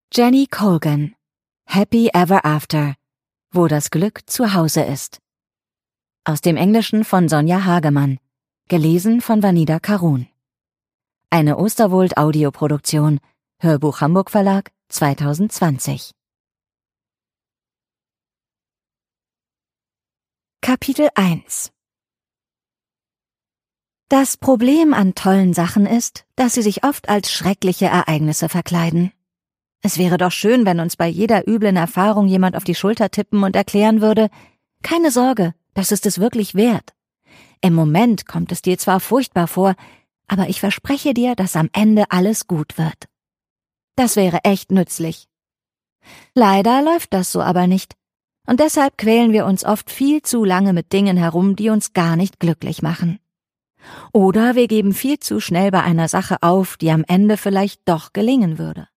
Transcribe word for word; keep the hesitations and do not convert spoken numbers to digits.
Jenny Colgan, Happy Ever After, wo das Glück zu Hause ist. Aus dem Englischen von Sonja Hagemann, gelesen von Vanida Karun. Eine Osterwold-Audioproduktion, Hörbuch Hamburg Verlag, zwanzig zwanzig. Kapitel eins. Das Problem an tollen Sachen ist, dass sie sich oft als schreckliche Ereignisse verkleiden. Es wäre doch schön, wenn uns bei jeder üblen Erfahrung jemand auf die Schulter tippen und erklären würde, keine Sorge, das ist es wirklich wert. Im Moment kommt es dir zwar furchtbar vor, aber ich verspreche dir, dass am Ende alles gut wird. Das wäre echt nützlich. Leider läuft das so aber nicht. Und deshalb quälen wir uns oft viel zu lange mit Dingen herum, die uns gar nicht glücklich machen. Oder wir geben viel zu schnell bei einer Sache auf, die am Ende vielleicht doch gelingen würde.